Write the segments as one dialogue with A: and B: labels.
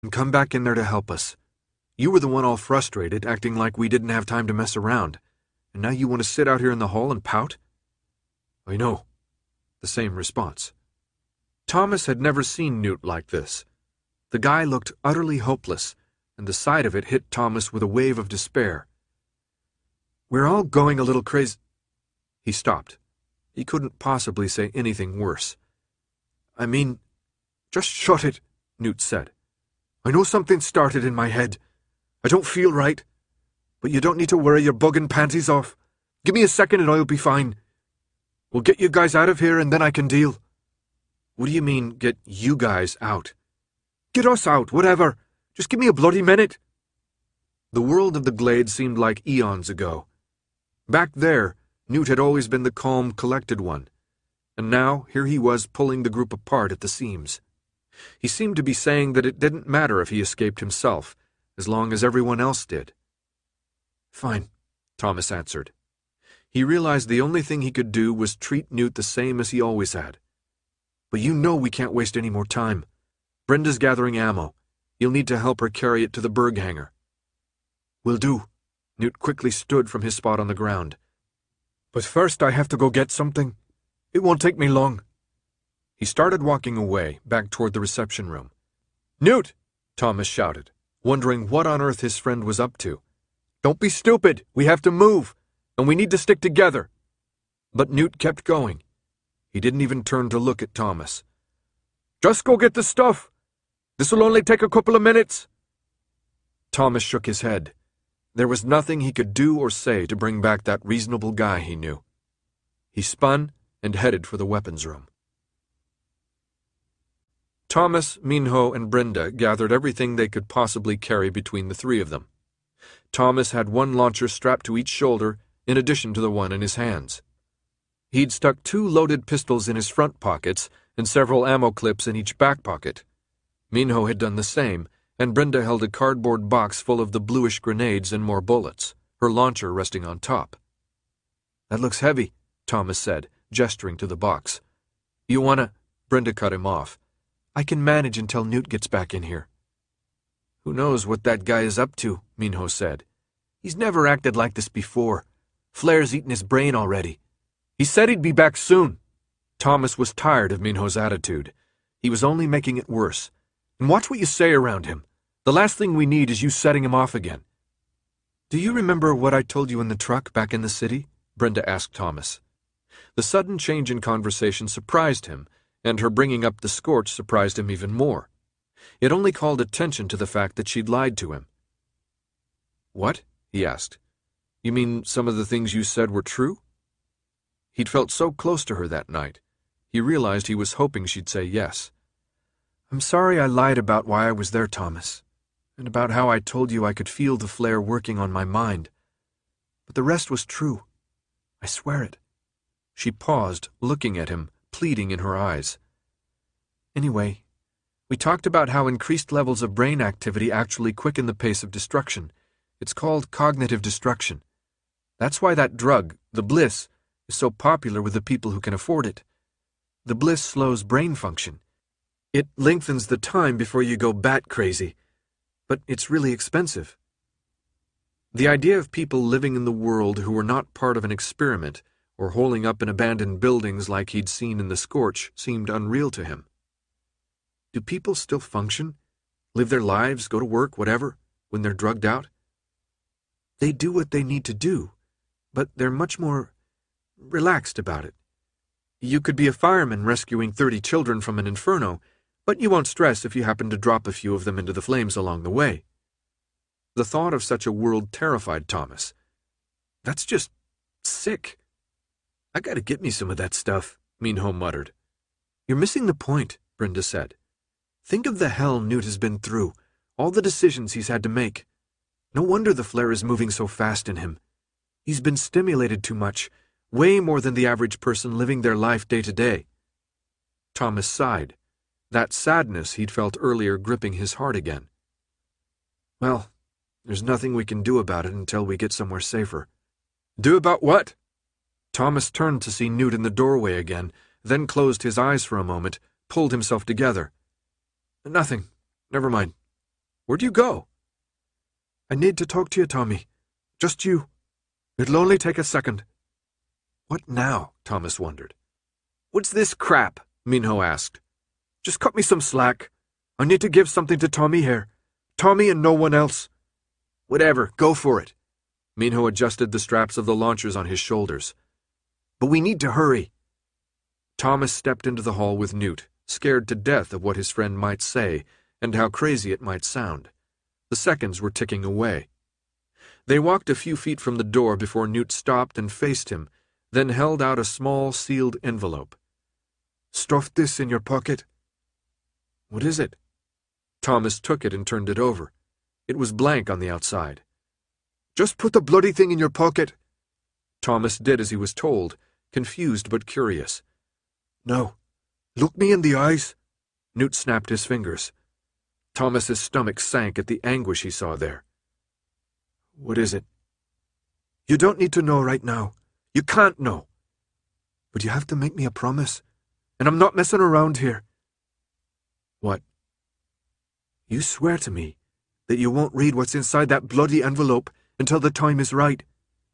A: and come back in there to help us. You were the one all frustrated, acting like we didn't have time to mess around, and now you want to sit out here in the hall and pout?" "I know." The same response. Thomas had never seen Newt like this. The guy looked utterly hopeless, and the sight of it hit Thomas with a wave of despair. "We're all going a little crazy." He stopped. He couldn't possibly say anything worse. "I mean—" "Just shut it," Newt said. "I know something started in my head. I don't feel right. But you don't need to worry your bugging panties off. Give me a second and I'll be fine. We'll get you guys out of here and then I can deal." "What do you mean, get you guys out?" "Get us out, whatever. Just give me a bloody minute." The world of the Glade seemed like eons ago. Back there, Newt had always been the calm, collected one, and now here he was pulling the group apart at the seams. He seemed to be saying that it didn't matter if he escaped himself, as long as everyone else did. "Fine," Thomas answered. He realized the only thing he could do was treat Newt the same as he always had. "But you know we can't waste any more time. Brenda's gathering ammo. You'll need to help her carry it to the Berg hangar." "Will do." Newt quickly stood from his spot on the ground. "But first I have to go get something. It won't take me long." He started walking away, back toward the reception room. "Newt!" Thomas shouted, wondering what on earth his friend was up to. "Don't be stupid! We have to move! And we need to stick together!" But Newt kept going. He didn't even turn to look at Thomas. "Just go get the stuff! This'll only take a couple of minutes!" Thomas shook his head. There was nothing he could do or say to bring back that reasonable guy he knew. He spun and headed for the weapons room. Thomas, Minho, and Brenda gathered everything they could possibly carry between the three of them. Thomas had one launcher strapped to each shoulder, in addition to the one in his hands. He'd stuck 2 loaded pistols in his front pockets and several ammo clips in each back pocket. Minho had done the same, and Brenda held a cardboard box full of the bluish grenades and more bullets, her launcher resting on top. "That looks heavy," Thomas said, gesturing to the box. "You wanna—" Brenda cut him off. "I can manage until Newt gets back in here." "Who knows what that guy is up to," Minho said. "He's never acted like this before. Flair's eaten his brain already. He said he'd be back soon." Thomas was tired of Minho's attitude. He was only making it worse. "And watch what you say around him. The last thing we need is you setting him off again." "Do you remember what I told you in the truck back in the city?" Brenda asked Thomas. The sudden change in conversation surprised him, and her bringing up the scorch surprised him even more. It only called attention to the fact that she'd lied to him. "What?" he asked. "You mean some of the things you said were true?" He'd felt so close to her that night. He realized he was hoping she'd say yes. "I'm sorry I lied about why I was there, Thomas, and about how I told you I could feel the flare working on my mind. But the rest was true. I swear it." She paused, looking at him, pleading in her eyes. "Anyway, we talked about how increased levels of brain activity actually quicken the pace of destruction. It's called cognitive destruction. That's why that drug, the Bliss, is so popular with the people who can afford it. The Bliss slows brain function. It lengthens the time before you go bat crazy, but it's really expensive." The idea of people living in the world who were not part of an experiment or holing up in abandoned buildings like he'd seen in the scorch seemed unreal to him. Do people still function, live their lives, go to work, whatever, when they're drugged out? They do what they need to do, but they're much more relaxed about it. You could be a fireman rescuing 30 children from an inferno, but you won't stress if you happen to drop a few of them into the flames along the way. The thought of such a world terrified Thomas. "That's just sick." "I gotta get me some of that stuff," Minho muttered. "You're missing the point," Brenda said. "Think of the hell Newt has been through, all the decisions he's had to make. No wonder the flare is moving so fast in him. He's been stimulated too much, way more than the average person living their life day to day." Thomas sighed. That sadness he'd felt earlier gripping his heart again. "Well, there's nothing we can do about it until we get somewhere safer." "Do about what?" Thomas turned to see Newt in the doorway again, then closed his eyes for a moment, pulled himself together. "Nothing. Never mind. Where'd you go?" "I need to talk to you, Tommy. Just you. It'll only take a second." "What now?" Thomas wondered. "What's this crap?" Minho asked. "Just cut me some slack. I need to give something to Tommy here. Tommy and no one else." "Whatever, go for it." Minho adjusted the straps of the launchers on his shoulders. "But we need to hurry." Thomas stepped into the hall with Newt, scared to death of what his friend might say and how crazy it might sound. The seconds were ticking away. They walked a few feet from the door before Newt stopped and faced him, then held out a small sealed envelope. "Stuff this in your pocket." "What is it?" Thomas took it and turned it over. It was blank on the outside. "Just put the bloody thing in your pocket." Thomas did as he was told, confused but curious. "No. Look me in the eyes." Newt snapped his fingers. Thomas's stomach sank at the anguish he saw there. "What is it?" "You don't need to know right now. You can't know. But you have to make me a promise. And I'm not messing around here." "What?" "You swear to me that you won't read what's inside that bloody envelope until the time is right."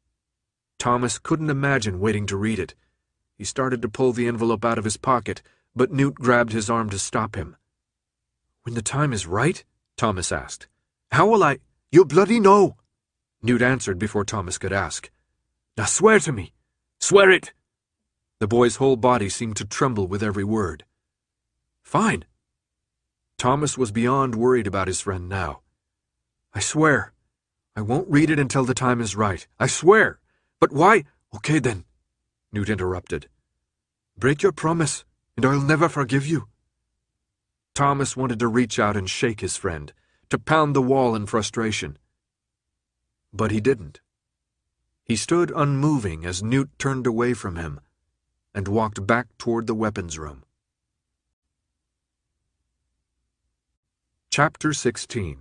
A: Thomas couldn't imagine waiting to read it. He started to pull the envelope out of his pocket, but Newt grabbed his arm to stop him. "When the time is right?" Thomas asked. "How will I—" "You bloody know!" Newt answered before Thomas could ask. "Now swear to me. Swear it!" The boy's whole body seemed to tremble with every word. "Fine." Thomas was beyond worried about his friend now. "I swear. I won't read it until the time is right. I swear. But why—" "Okay then," Newt interrupted. "Break your promise, and I'll never forgive you." Thomas wanted to reach out and shake his friend, to pound the wall in frustration. But he didn't. He stood unmoving as Newt turned away from him and walked back toward the weapons room. Chapter 16.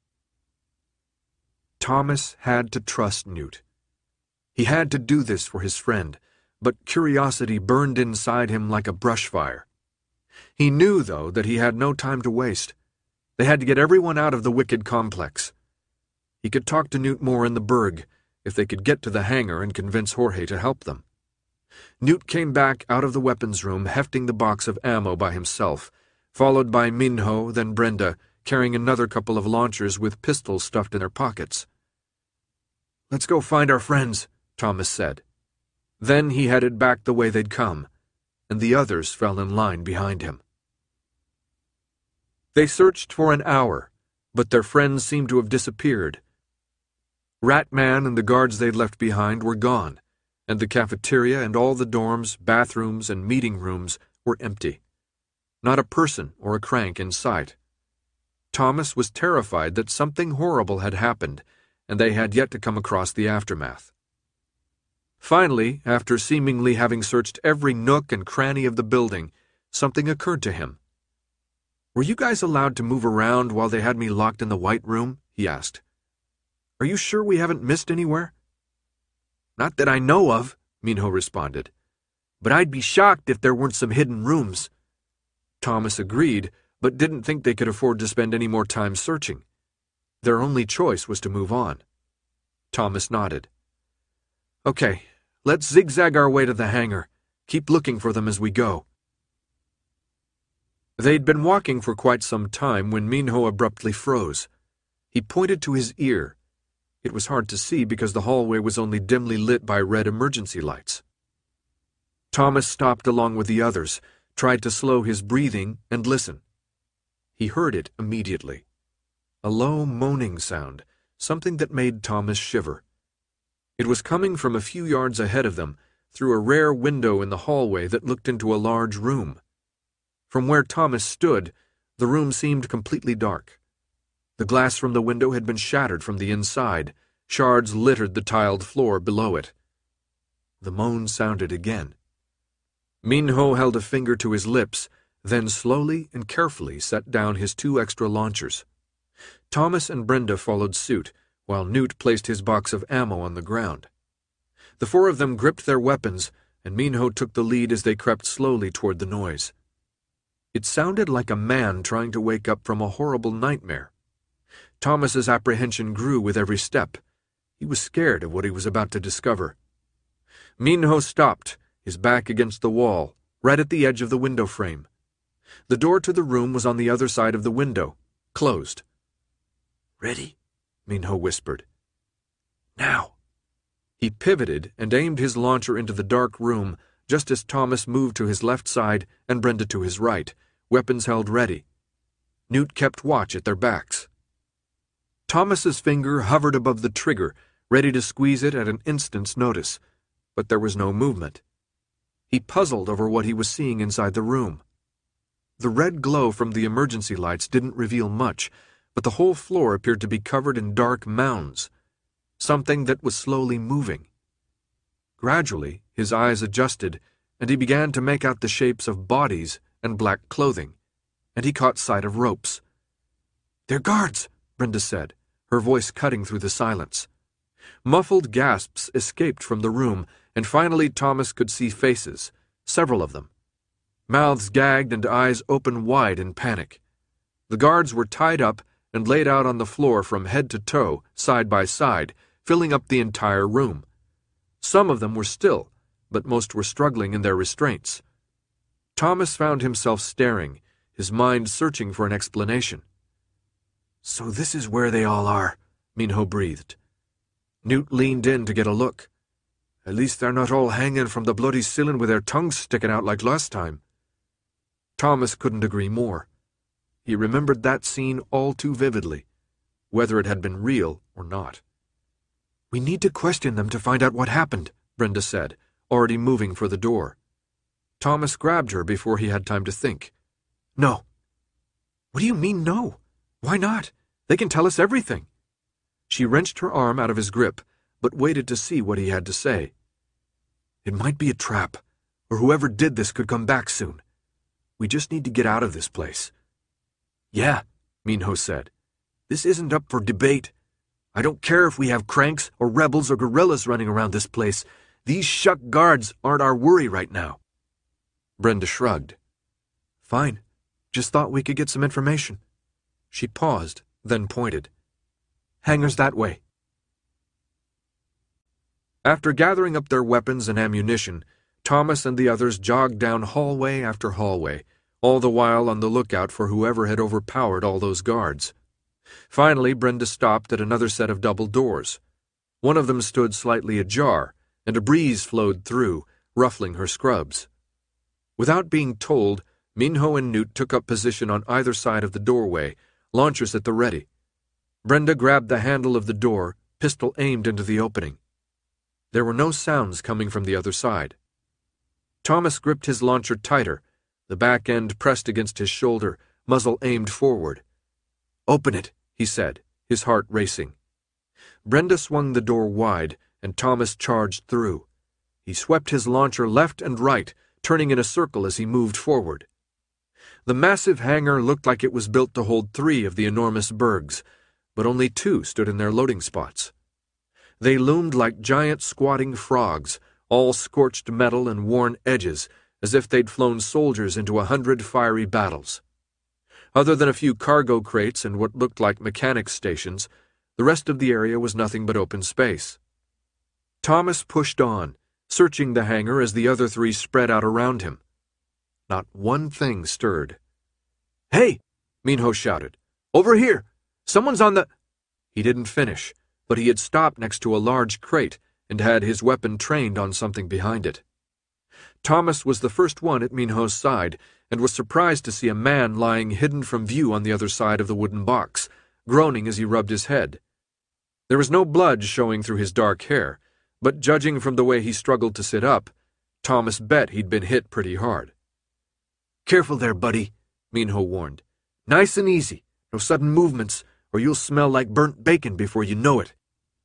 A: Thomas had to trust Newt. He had to do this for his friend, but curiosity burned inside him like a brush fire. He knew, though, that he had no time to waste. They had to get everyone out of the wicked complex. He could talk to Newt more in the Burg, if they could get to the hangar and convince Jorge to help them. Newt came back out of the weapons room, hefting the box of ammo by himself, followed by Minho, then Brenda, carrying another couple of launchers with pistols stuffed in their pockets. "Let's go find our friends," Thomas said. Then he headed back the way they'd come, and the others fell in line behind him. They searched for an hour, but their friends seemed to have disappeared. Ratman and the guards they'd left behind were gone, and the cafeteria and all the dorms, bathrooms, and meeting rooms were empty. Not a person or a crank in sight. Thomas was terrified that something horrible had happened, and they had yet to come across the aftermath. Finally, after seemingly having searched every nook and cranny of the building, something occurred to him. "Were you guys allowed to move around while they had me locked in the White Room?" he asked. "Are you sure we haven't missed anywhere?" "Not that I know of," Minho responded. "But I'd be shocked if there weren't some hidden rooms." Thomas agreed, but didn't think they could afford to spend any more time searching. Their only choice was to move on. Thomas nodded. "Okay, let's zigzag our way to the hangar. Keep looking for them as we go." They'd been walking for quite some time when Minho abruptly froze. He pointed to his ear. It was hard to see because the hallway was only dimly lit by red emergency lights. Thomas stopped along with the others, tried to slow his breathing, and listen. He heard it immediately. A low moaning sound, something that made Thomas shiver. It was coming from a few yards ahead of them, through a rare window in the hallway that looked into a large room. From where Thomas stood, the room seemed completely dark. The glass from the window had been shattered from the inside. Shards littered the tiled floor below it. The moan sounded again. Minho held a finger to his lips, then slowly and carefully set down his 2 extra launchers. Thomas and Brenda followed suit, while Newt placed his box of ammo on the ground. The 4 of them gripped their weapons, and Minho took the lead as they crept slowly toward the noise. It sounded like a man trying to wake up from a horrible nightmare. Thomas's apprehension grew with every step. He was scared of what he was about to discover. Minho stopped, his back against the wall, right at the edge of the window frame. The door to the room was on the other side of the window, closed. "Ready?" Minho whispered. "Now." He pivoted and aimed his launcher into the dark room just as Thomas moved to his left side and Brenda to his right, weapons held ready. Newt kept watch at their backs. Thomas's finger hovered above the trigger, ready to squeeze it at an instant's notice, but there was no movement. He puzzled over what he was seeing inside the room. The red glow from the emergency lights didn't reveal much, but the whole floor appeared to be covered in dark mounds, something that was slowly moving. Gradually, his eyes adjusted, and he began to make out the shapes of bodies and black clothing, and he caught sight of ropes. "They're guards," Brenda said, her voice cutting through the silence. Muffled gasps escaped from the room, and finally Thomas could see faces, several of them. Mouths gagged and eyes open wide in panic. The guards were tied up and laid out on the floor from head to toe, side by side, filling up the entire room. Some of them were still, but most were struggling in their restraints. Thomas found himself staring, his mind searching for an explanation. "So this is where they all are," Minho breathed. Newt leaned in to get a look. "At least they're not all hanging from the bloody ceiling with their tongues sticking out like last time." Thomas couldn't agree more. He remembered that scene all too vividly, whether it had been real or not. "We need to question them to find out what happened," Brenda said, already moving for the door. Thomas grabbed her before he had time to think. "No." "What do you mean, no? Why not? They can tell us everything." She wrenched her arm out of his grip, but waited to see what he had to say. "It might be a trap, or whoever did this could come back soon. We just need to get out of this place." "Yeah," Minho said. "This isn't up for debate. I don't care if we have cranks or rebels or guerrillas running around this place. These shuck guards aren't our worry right now." Brenda shrugged. "Fine. Just thought we could get some information." She paused, then pointed. "Hangars that way." After gathering up their weapons and ammunition, Thomas and the others jogged down hallway after hallway, all the while on the lookout for whoever had overpowered all those guards. Finally, Brenda stopped at another set of double doors. One of them stood slightly ajar, and a breeze flowed through, ruffling her scrubs. Without being told, Minho and Newt took up position on either side of the doorway, launchers at the ready. Brenda grabbed the handle of the door, pistol aimed into the opening. There were no sounds coming from the other side. Thomas gripped his launcher tighter, the back end pressed against his shoulder, muzzle aimed forward. "Open it," he said, his heart racing. Brenda swung the door wide, and Thomas charged through. He swept his launcher left and right, turning in a circle as he moved forward. The massive hangar looked like it was built to hold 3 of the enormous bergs, but only 2 stood in their loading spots. They loomed like giant squatting frogs, all scorched metal and worn edges, as if they'd flown soldiers into 100 fiery battles. Other than a few cargo crates and what looked like mechanics stations, the rest of the area was nothing but open space. Thomas pushed on, searching the hangar as the other 3 spread out around him. Not one thing stirred. "Hey!" Minho shouted. "Over here! Someone's on the—" He didn't finish, but he had stopped next to a large crate and had his weapon trained on something behind it. Thomas was the first one at Minho's side and was surprised to see a man lying hidden from view on the other side of the wooden box, groaning as he rubbed his head. There was no blood showing through his dark hair, but judging from the way he struggled to sit up, Thomas bet he'd been hit pretty hard. "Careful there, buddy," Minho warned. "Nice and easy. No sudden movements, or you'll smell like burnt bacon before you know it."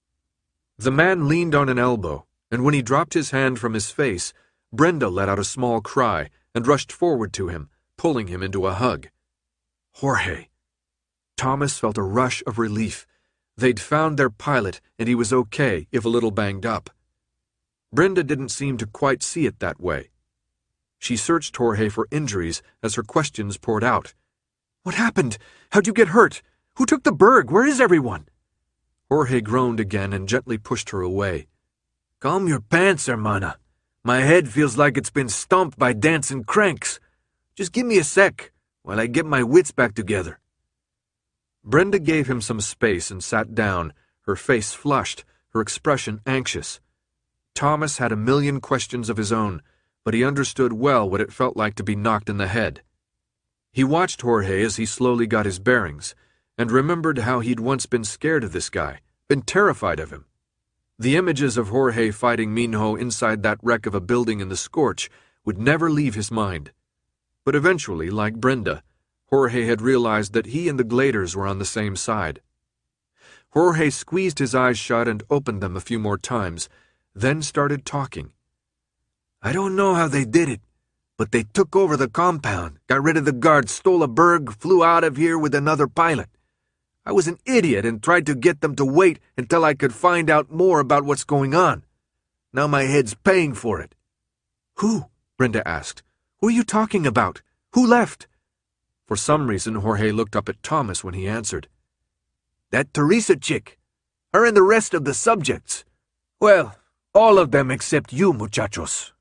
A: The man leaned on an elbow, and when he dropped his hand from his face, Brenda let out a small cry and rushed forward to him, pulling him into a hug. Jorge. Thomas felt a rush of relief. They'd found their pilot, and he was okay, if a little banged up. Brenda didn't seem to quite see it that way. She searched Jorge for injuries as her questions poured out. "What happened? How'd you get hurt? Who took the berg? Where is everyone?" Jorge groaned again and gently pushed her away.
B: "Calm your pants, hermana. My head feels like it's been stomped by dancing cranks. Just give me a sec while I get my wits back together."
A: Brenda gave him some space and sat down, her face flushed, her expression anxious. Thomas had a million questions of his own, but he understood well what it felt like to be knocked in the head. He watched Jorge as he slowly got his bearings, and remembered how he'd once been scared of this guy, been terrified of him. The images of Jorge fighting Minho inside that wreck of a building in the scorch would never leave his mind. But eventually, like Brenda, Jorge had realized that he and the Gladers were on the same side. Jorge squeezed his eyes shut and opened them a few more times, then started talking.
B: "I don't know how they did it, but they took over the compound, got rid of the guards, stole a berg, flew out of here with another pilot. I was an idiot and tried to get them to wait until I could find out more about what's going on. Now my head's paying for it."
A: "Who?" Brenda asked. "Who are you talking about? Who left?" For some reason, Jorge looked up at Thomas when he answered.
B: "That Teresa chick. Her and the rest of the subjects. Well, all of them except you, muchachos."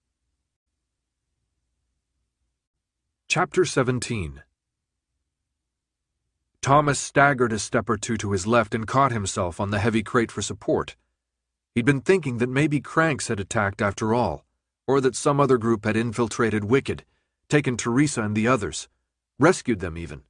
A: Chapter 17. Thomas staggered a step or two to his left and caught himself on the heavy crate for support. He'd been thinking that maybe Cranks had attacked after all, or that some other group had infiltrated Wicked, taken Teresa and the others, rescued them even.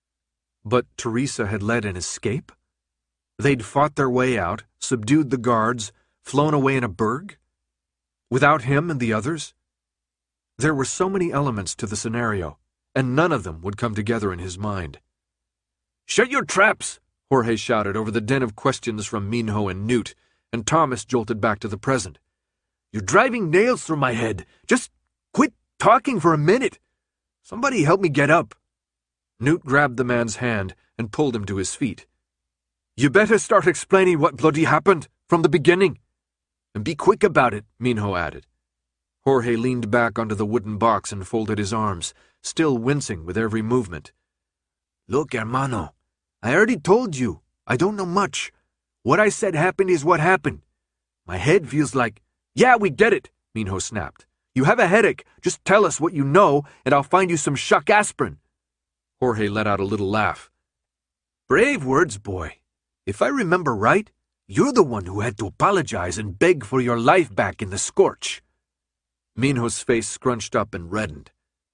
A: But Teresa had led an escape? They'd fought their way out, subdued the guards, flown away in a berg? Without him and the others? There were so many elements to the scenario, and none of them would come together in his mind.
B: "Shut your traps!"
A: Jorge shouted over the din of questions from Minho and Newt, and Thomas jolted back to the present.
B: "You're driving nails through my head. Just quit talking for a minute. Somebody help me get up."
A: Newt grabbed the man's hand and pulled him to his feet.
B: "You better start explaining what bloody happened from the beginning. And be quick about it," Minho added.
A: Jorge leaned back onto the wooden box and folded his arms, still wincing with every movement.
B: "Look, hermano, I already told you. I don't know much. What I said happened is what happened. My head feels like—" "Yeah, we get it," Minho snapped. "You have a headache. Just tell us what you know, and I'll find you some shock aspirin."
A: Jorge let out a little laugh.
B: "Brave words, boy. If I remember right, you're the one who had to apologize and beg for your life back in the scorch."
A: Minho's face scrunched up and reddened.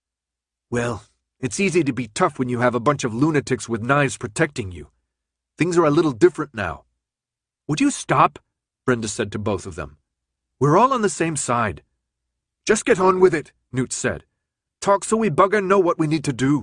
B: "Well, it's easy to be tough when you have a bunch of lunatics with knives protecting you. Things are a little different now."
A: "Would you stop?" Brenda said to both of them. "We're all on the same side."
B: "Just get on with it,"
A: Newt said.
B: "Talk so we bugger know what we need to do."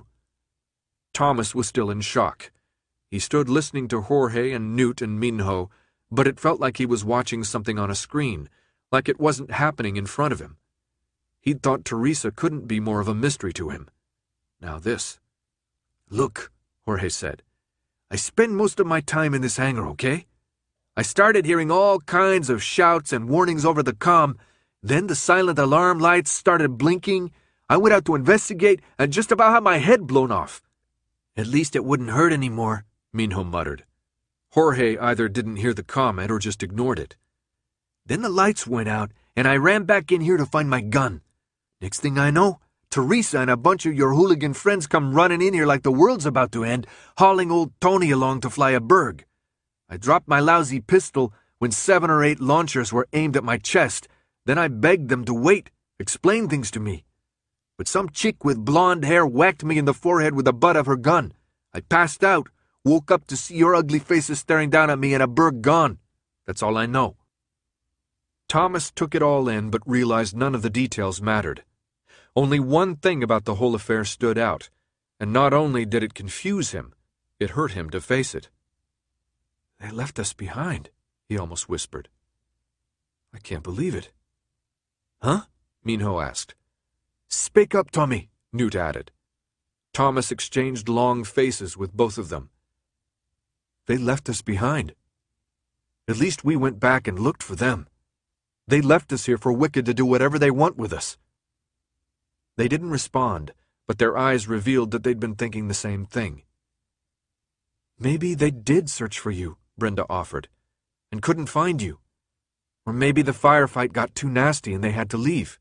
A: Thomas was still in shock. He stood listening to Jorge and Newt and Minho, but it felt like he was watching something on a screen, like it wasn't happening in front of him. He'd thought Teresa couldn't be more of a mystery to him. Now this.
B: "Look," Jorge said, "I spend most of my time in this hangar, okay? I started hearing all kinds of shouts and warnings over the comm. Then the silent alarm lights started blinking. I went out to investigate and just about had my head blown off." "At least it wouldn't hurt anymore," Minho muttered.
A: Jorge either didn't hear the comment or just ignored it.
B: "Then the lights went out, and I ran back in here to find my gun. Next thing I know, Teresa and a bunch of your hooligan friends come running in here like the world's about to end, hauling old Tony along to fly a berg. I dropped my lousy pistol when 7 or 8 launchers were aimed at my chest. Then I begged them to wait, explain things to me. But some chick with blonde hair whacked me in the forehead with the butt of her gun. I passed out, woke up to see your ugly faces staring down at me and a berg gone. That's all I know."
A: Thomas took it all in but realized none of the details mattered. Only one thing about the whole affair stood out, and not only did it confuse him, it hurt him to face it.
B: "They left us behind," he almost whispered.
A: "I can't believe it."
B: "Huh?"
A: Minho asked.
B: "Speak up, Tommy,"
A: Newt added. Thomas exchanged long faces with both of them.
B: "They left us behind. At least we went back and looked for them.
A: They left us here for Wicked to do whatever they want with us." They didn't respond, but their eyes revealed that they'd been thinking the same thing. Maybe they did search for you, Brenda offered, and couldn't find you. Or maybe the firefight got too nasty and they had to leave.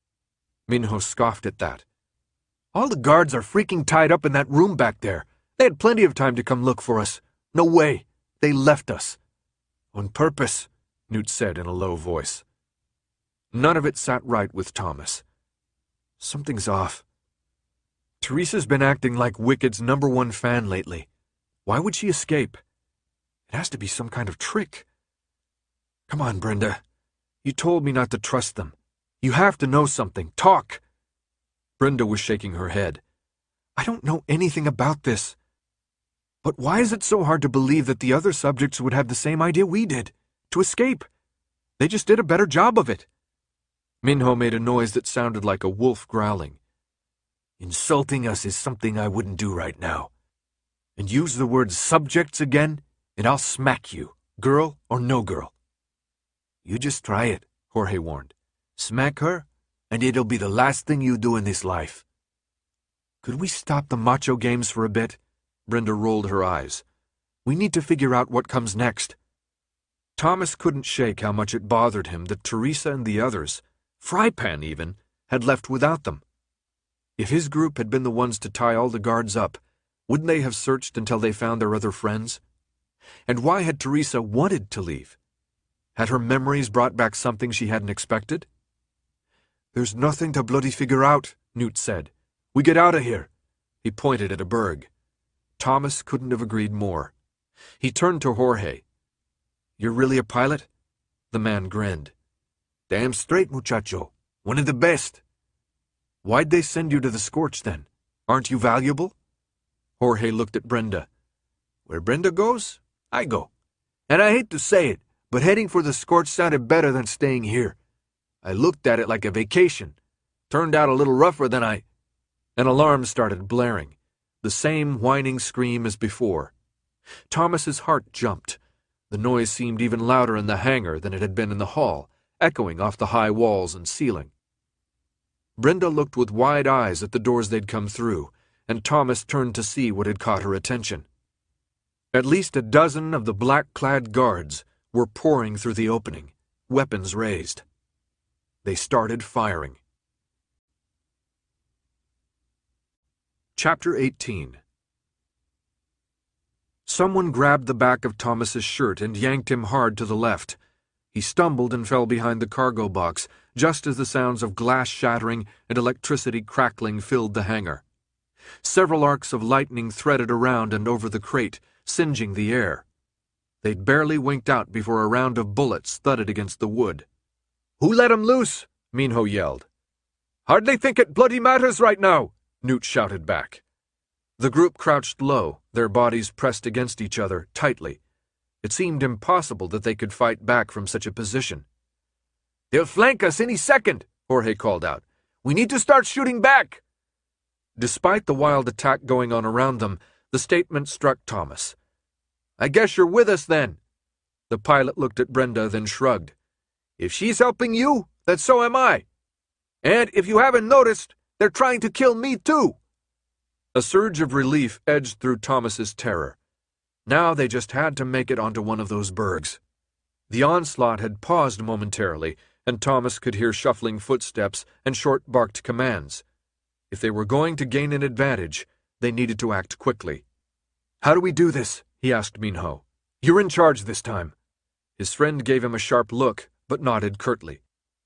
A: Minho scoffed at that.
B: All the guards are freaking tied up in that room back there. They had plenty of time to come look for us. No way. They left us.
A: On purpose, Newt said in a low voice. None of it sat right with Thomas. Something's off. Teresa's been acting like Wicked's #1 fan lately. Why would she escape? It has to be some kind of trick. Come on, Brenda. You told me not to trust them. You have to know something. Talk. Brenda was shaking her head. I don't know anything about this. But why is it so hard to believe that the other subjects would have the same idea we did? To escape. They just did a better job of it. Minho made a noise that sounded like a wolf growling.
B: Insulting us is something I wouldn't do right now. And use the word subjects again, and I'll smack you, girl or no girl. You just try it, Jorge warned. Smack her, and it'll be the last thing you do in this life. Could we stop the macho games for a bit? Brenda rolled her eyes. We need to figure out what comes next. Thomas couldn't shake how much it bothered him that Teresa and the others, Frypan even, had left without them. If his group had been the ones to tie all the guards up, wouldn't they have searched until they found their other friends? And why had Teresa wanted to leave? Had her memories brought back something she hadn't expected? There's nothing to bloody figure out, Newt said. We get out of here. He pointed at a berg. Thomas couldn't have agreed more. He turned to Jorge. You're really a pilot? The man grinned. Damn straight, muchacho. One of the best. Why'd they send you to the Scorch, then? Aren't you valuable? Jorge looked at Brenda. Where Brenda goes, I go. And I hate to say it, but heading for the Scorch sounded better than staying here. I looked at it like a vacation. Turned out a little rougher than I... An alarm started blaring. The same whining scream as before. Thomas's heart jumped. The noise seemed even louder in the hangar than it had been in the hall, echoing off the high walls and ceiling. Brenda looked with wide eyes at the doors they'd come through, and Thomas turned to see what had caught her attention. At least a dozen of the black-clad guards were pouring through the opening, weapons raised. They started firing. Chapter 18. Someone grabbed the back of Thomas's shirt and yanked him hard to the left. He stumbled and fell behind the cargo box, just as the sounds of glass shattering and electricity crackling filled the hangar. Several arcs of lightning threaded around and over the crate, singeing the air. They'd barely winked out before a round of bullets thudded against the wood. Who let 'em loose? Minho yelled. Hardly think it bloody matters right now, Newt shouted back. The group crouched low, their bodies pressed against each other tightly. It seemed impossible that they could fight back from such a position. They'll flank us any second, Jorge called out. We need to start shooting back. Despite the wild attack going on around them, the statement struck Thomas. I guess you're with us then. The pilot looked at Brenda, then shrugged. If she's helping you, then so am I. And if you haven't noticed, they're trying to kill me too. A surge of relief edged through Thomas's terror. Now they just had to make it onto one of those bergs. The onslaught had paused momentarily, and Thomas could hear shuffling footsteps and short-barked commands. If they were going to gain an advantage, they needed to act quickly. How do we do this? He asked Minho. You're in charge this time. His friend gave him a sharp look, but nodded curtly.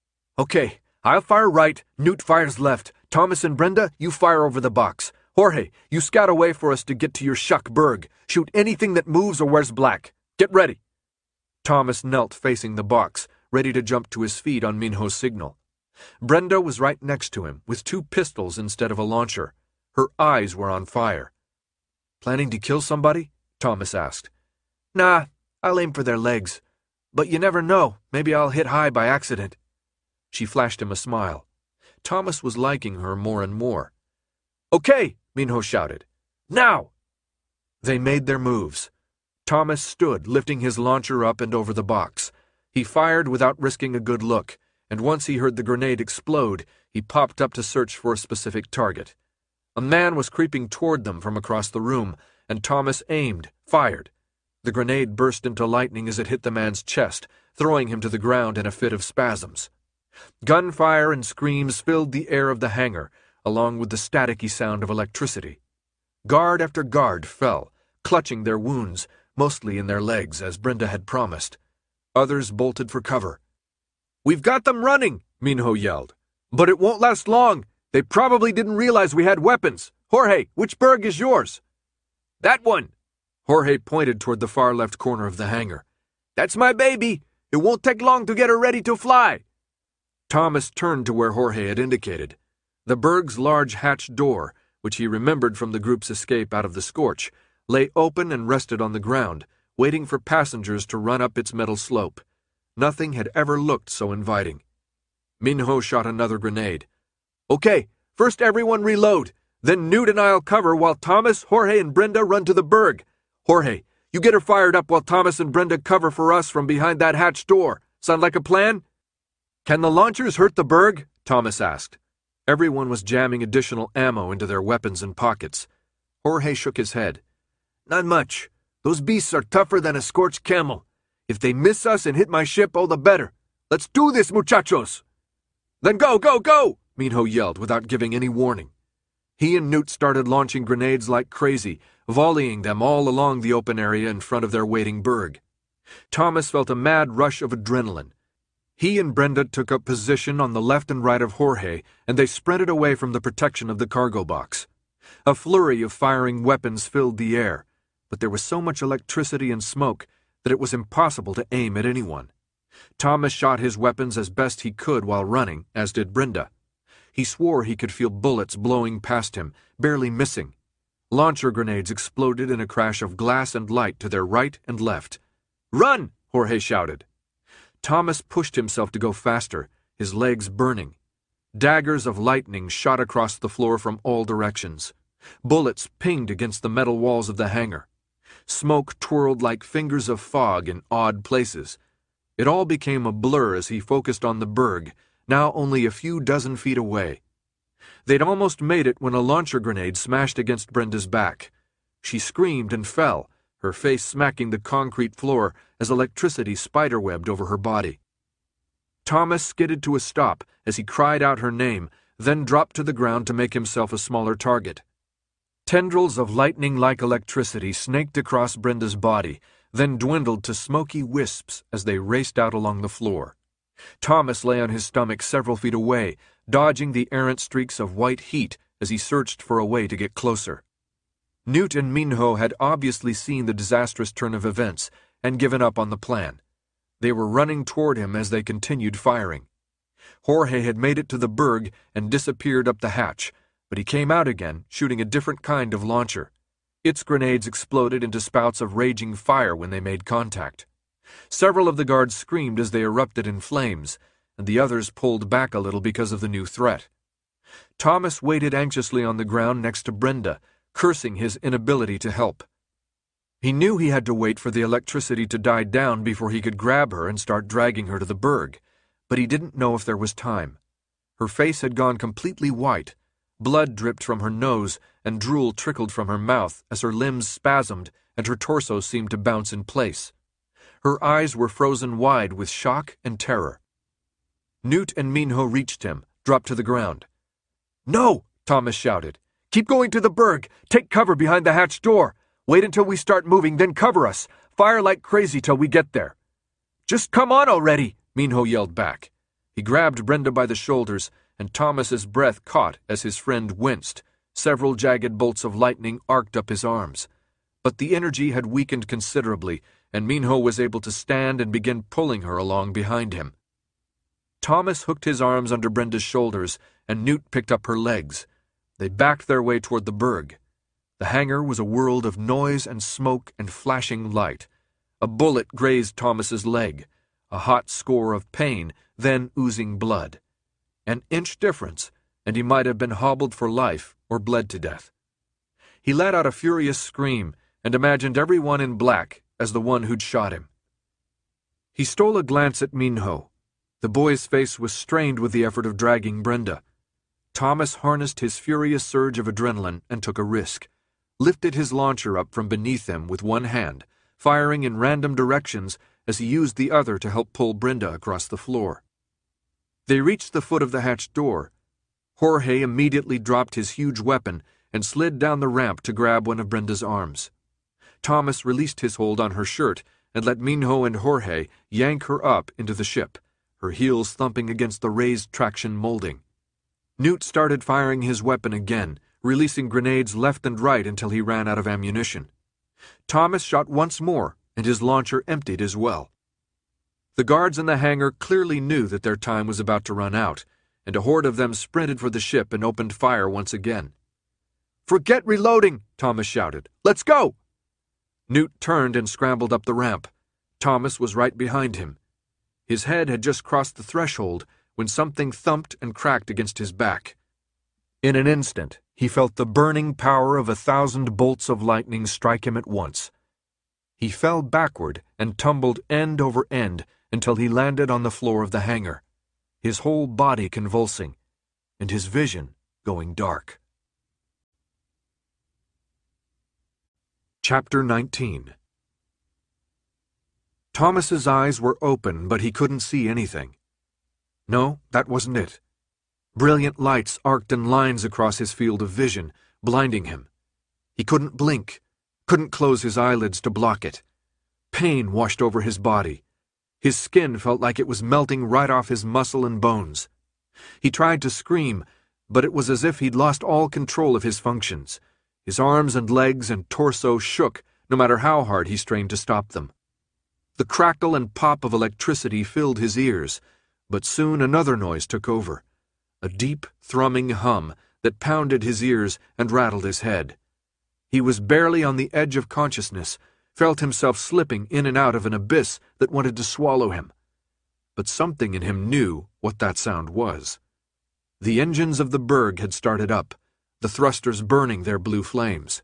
B: Okay, I'll fire right, Newt fires left. Thomas and Brenda, you fire over the box. Jorge, you scout away for us to get to your shuck berg. Shoot anything that moves or wears black. Get ready. Thomas knelt facing the box, ready to jump to his feet on Minho's signal. Brenda was right next to him, with 2 pistols instead of a launcher. Her eyes were on fire. Planning to kill somebody? Thomas asked. Nah, I'll aim for their legs. But you never know, maybe I'll hit high by accident. She flashed him a smile. Thomas was liking her more and more. Okay, Minho shouted. Now! They made their moves. Thomas stood, lifting his launcher up and over the box. He fired without risking a good look, and once he heard the grenade explode, he popped up to search for a specific target. A man was creeping toward them from across the room,
A: and Thomas aimed, fired. The grenade burst into lightning as it hit the man's chest, throwing him to the ground in a fit of spasms. Gunfire and screams filled the air of the hangar, along with the staticky sound of electricity. Guard after guard fell, clutching their wounds, mostly in their legs, as Brenda had promised. Others bolted for cover. "We've got them running," Minho yelled. "But it won't last long. They probably didn't realize we had weapons. Jorge, which berg is yours?" "That one." Jorge pointed toward the far left corner of the hangar. "That's my baby. It won't take long to get her ready to fly." Thomas turned to where Jorge had indicated. The berg's large hatch door, which he remembered from the group's escape out of the scorch, lay open and rested on the ground, waiting for passengers to run up its metal slope. Nothing had ever looked so inviting. Minho shot another grenade. "Okay, first everyone reload. Then Newt and I'll cover while Thomas, Jorge, and Brenda run to the berg. Jorge, you get her fired up while Thomas and Brenda cover for us from behind that hatch door. Sound like a plan?" "Can the launchers hurt the berg?" Thomas asked. Everyone was jamming additional ammo into their weapons and pockets. Jorge shook his head. "Not much. Those beasts are tougher than a scorched camel. If they miss us and hit my ship, all the better. Let's do this, muchachos!" "Then go, go, go!" Minho yelled without giving any warning. He and Newt started launching grenades like crazy, volleying them all along the open area in front of their waiting berg. Thomas felt a mad rush of adrenaline. He and Brenda took up position on the left and right of Jorge, and they sprinted away from the protection of the cargo box. A flurry of firing weapons filled the air, but there was so much electricity and smoke that it was impossible to aim at anyone. Thomas shot his weapons as best he could while running, as did Brenda. He swore he could feel bullets blowing past him, barely missing. Launcher grenades exploded in a crash of glass and light to their right and left. "Run!" Jorge shouted. Thomas pushed himself to go faster, his legs burning. Daggers of lightning shot across the floor from all directions. Bullets pinged against the metal walls of the hangar. Smoke twirled like fingers of fog in odd places. It all became a blur as he focused on the berg, now only a few dozen feet away. They'd almost made it when a launcher grenade smashed against Brenda's back. She screamed and fell, her face smacking the concrete floor as electricity spiderwebbed over her body. Thomas skidded to a stop as he cried out her name, then dropped to the ground to make himself a smaller target. Tendrils of lightning-like electricity snaked across Brenda's body, then dwindled to smoky wisps as they raced out along the floor. Thomas lay on his stomach several feet away, dodging the errant streaks of white heat as he searched for a way to get closer. Newt and Minho had obviously seen the disastrous turn of events and given up on the plan. They were running toward him as they continued firing. Jorge had made it to the berg and disappeared up the hatch, but he came out again, shooting a different kind of launcher. Its grenades exploded into spouts of raging fire when they made contact. Several of the guards screamed as they erupted in flames, and the others pulled back a little because of the new threat. Thomas waited anxiously on the ground next to Brenda, cursing his inability to help. He knew he had to wait for the electricity to die down before he could grab her and start dragging her to the berg, but he didn't know if there was time. Her face had gone completely white. Blood dripped from her nose and drool trickled from her mouth as her limbs spasmed and her torso seemed to bounce in place. Her eyes were frozen wide with shock and terror. Newt and Minho reached him, dropped to the ground. "No!" Thomas shouted. "Keep going to the berg. Take cover behind the hatch door. Wait until we start moving, then cover us. Fire like crazy till we get there." "Just come on already!" Minho yelled back. He grabbed Brenda by the shoulders, and Thomas's breath caught as his friend winced. Several jagged bolts of lightning arced up his arms. But the energy had weakened considerably, and Minho was able to stand and begin pulling her along behind him. Thomas hooked his arms under Brenda's shoulders, and Newt picked up her legs. They backed their way toward the berg. The hangar was a world of noise and smoke and flashing light. A bullet grazed Thomas's leg, a hot score of pain, then oozing blood. An inch difference, and he might have been hobbled for life or bled to death. He let out a furious scream and imagined everyone in black as the one who'd shot him. He stole a glance at Minho. The boy's face was strained with the effort of dragging Brenda. Thomas harnessed his furious surge of adrenaline and took a risk. lifted his launcher up from beneath him with one hand, firing in random directions as he used the other to help pull Brenda across the floor. They reached the foot of the hatch door. Jorge immediately dropped his huge weapon and slid down the ramp to grab one of Brenda's arms. Thomas released his hold on her shirt and let Minho and Jorge yank her up into the ship, her heels thumping against the raised traction molding. Newt started firing his weapon again, releasing grenades left and right until he ran out of ammunition. Thomas shot once more, and his launcher emptied as well. The guards in the hangar clearly knew that their time was about to run out, and a horde of them sprinted for the ship and opened fire once again. "Forget reloading!" Thomas shouted. "Let's go!" Newt turned and scrambled up the ramp. Thomas was right behind him. His head had just crossed the threshold when something thumped and cracked against his back. In an instant, he felt the burning power of 1,000 bolts of lightning strike him at once. He fell backward and tumbled end over end until he landed on the floor of the hangar, his whole body convulsing, and his vision going dark. Chapter 19. Thomas's eyes were open, but he couldn't see anything. No, that wasn't it. Brilliant lights arced in lines across his field of vision, blinding him. He couldn't blink, couldn't close his eyelids to block it. Pain washed over his body. His skin felt like it was melting right off his muscle and bones. He tried to scream, but it was as if he'd lost all control of his functions. His arms and legs and torso shook, no matter how hard he strained to stop them. The crackle and pop of electricity filled his ears, but soon another noise took over, a deep, thrumming hum that pounded his ears and rattled his head. He was barely on the edge of consciousness, felt himself slipping in and out of an abyss that wanted to swallow him. But something in him knew what that sound was. The engines of the Berg had started up, the thrusters burning their blue flames.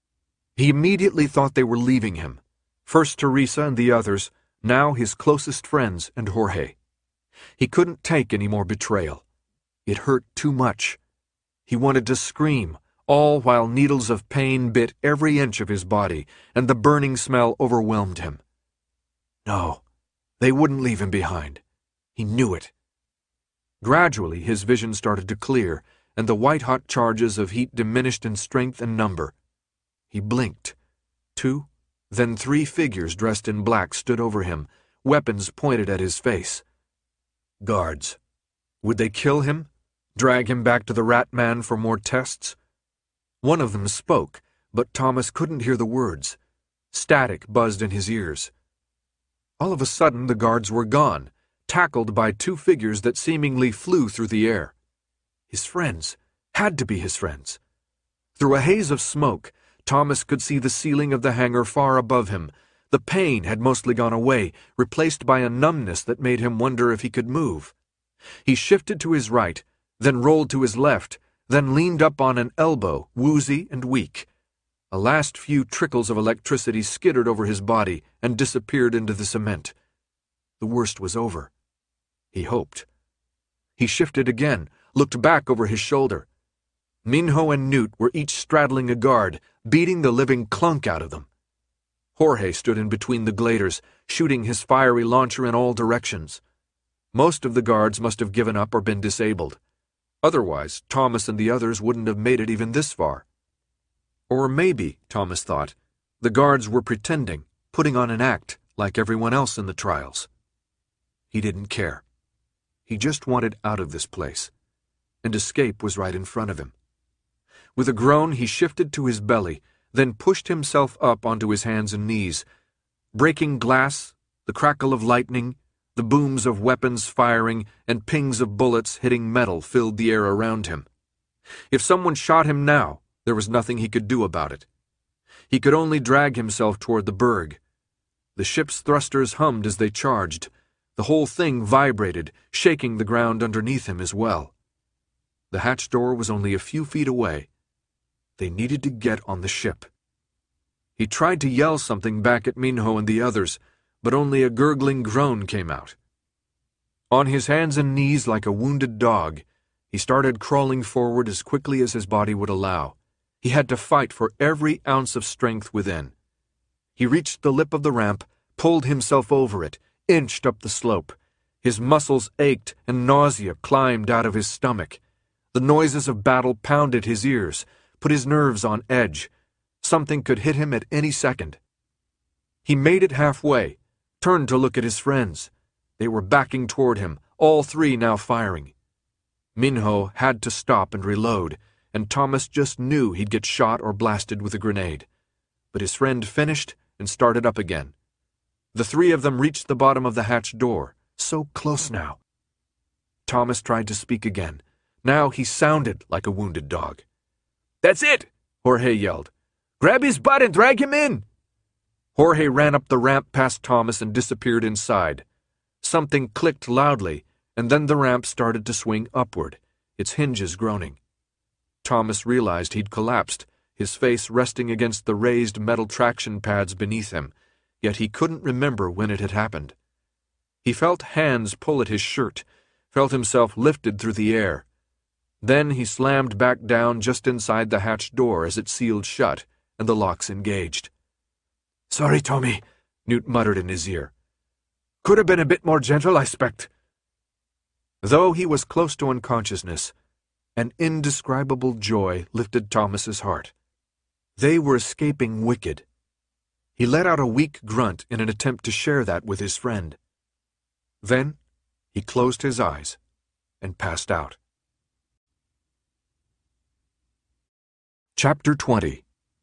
A: He immediately thought they were leaving him, first Teresa and the others, now his closest friends and Jorge. He couldn't take any more betrayal. It hurt too much. He wanted to scream, all while needles of pain bit every inch of his body, and the burning smell overwhelmed him. No, they wouldn't leave him behind. He knew it. Gradually his vision started to clear, and the white-hot charges of heat diminished in strength and number. He blinked. 2, then 3 figures dressed in black stood over him, weapons pointed at his face. Guards. Would they kill him? Drag him back to the Rat Man for more tests? One of them spoke, but Thomas couldn't hear the words. Static buzzed in his ears. All of a sudden the guards were gone, tackled by 2 figures that seemingly flew through the air. His friends. Had to be his friends. Through a haze of smoke, Thomas could see the ceiling of the hangar far above him. The pain had mostly gone away, replaced by a numbness that made him wonder if he could move. He shifted to his right, then rolled to his left, then leaned up on an elbow, woozy and weak. A last few trickles of electricity skittered over his body and disappeared into the cement. The worst was over. He hoped. He shifted again, looked back over his shoulder. Minho and Newt were each straddling a guard, beating the living clunk out of them. Jorge stood in between the gladers, shooting his fiery launcher in all directions. Most of the guards must have given up or been disabled. Otherwise, Thomas and the others wouldn't have made it even this far. Or maybe, Thomas thought, the guards were pretending, putting on an act, like everyone else in the trials. He didn't care. He just wanted out of this place, and escape was right in front of him. With a groan, he shifted to his belly, then pushed himself up onto his hands and knees. Breaking glass, the crackle of lightning, the booms of weapons firing, and pings of bullets hitting metal filled the air around him. If someone shot him now, there was nothing he could do about it. He could only drag himself toward the Berg. The ship's thrusters hummed as they charged. The whole thing vibrated, shaking the ground underneath him as well. The hatch door was only a few feet away. They needed to get on the ship. He tried to yell something back at Minho and the others, but only a gurgling groan came out. On his hands and knees like a wounded dog, he started crawling forward as quickly as his body would allow. He had to fight for every ounce of strength within. He reached the lip of the ramp, pulled himself over it, inched up the slope. His muscles ached and nausea climbed out of his stomach. The noises of battle pounded his ears, put his nerves on edge. Something could hit him at any second. He made it halfway, turned to look at his friends. They were backing toward him, all three now firing. Minho had to stop and reload, and Thomas just knew he'd get shot or blasted with a grenade. But his friend finished and started up again. The three of them reached the bottom of the hatch door, so close now. Thomas tried to speak again. Now he sounded like a wounded dog. "That's it!" Jorge yelled. "Grab his butt and drag him in!" Jorge ran up the ramp past Thomas and disappeared inside. Something clicked loudly, and then the ramp started to swing upward, its hinges groaning. Thomas realized he'd collapsed, his face resting against the raised metal traction pads beneath him, yet he couldn't remember when it had happened. He felt hands pull at his shirt, felt himself lifted through the air. Then he slammed back down just inside the hatch door as it sealed shut and the locks engaged. "Sorry, Tommy," Newt muttered in his ear. "Could have been a bit more gentle, I expect." Though he was close to unconsciousness, an indescribable joy lifted Thomas's heart. They were escaping Wicked. He let out a weak grunt in an attempt to share that with his friend. Then he closed his eyes and passed out. Chapter 20.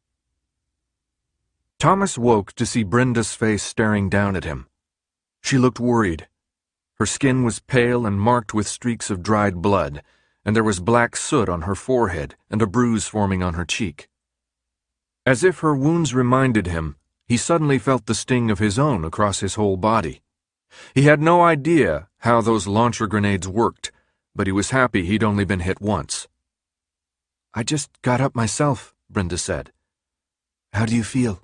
A: Thomas woke to see Brenda's face staring down at him. She looked worried. Her skin was pale and marked with streaks of dried blood, and there was black soot on her forehead and a bruise forming on her cheek. As if her wounds reminded him, he suddenly felt the sting of his own across his whole body. He had no idea how those launcher grenades worked, but he was happy he'd only been hit once. "I just got up myself," Brenda said. "How do you feel?"